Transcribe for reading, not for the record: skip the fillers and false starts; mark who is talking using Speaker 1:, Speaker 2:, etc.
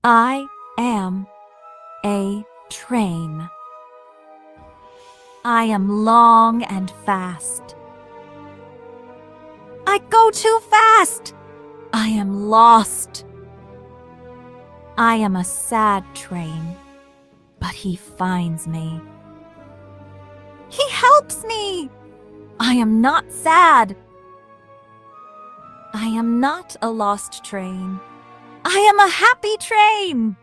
Speaker 1: I am a train. I am long and fast. I go too fast. I am lost. I am a sad train, but he finds me. He helps me. I am not sad. I am not a lost train. I am a happy train.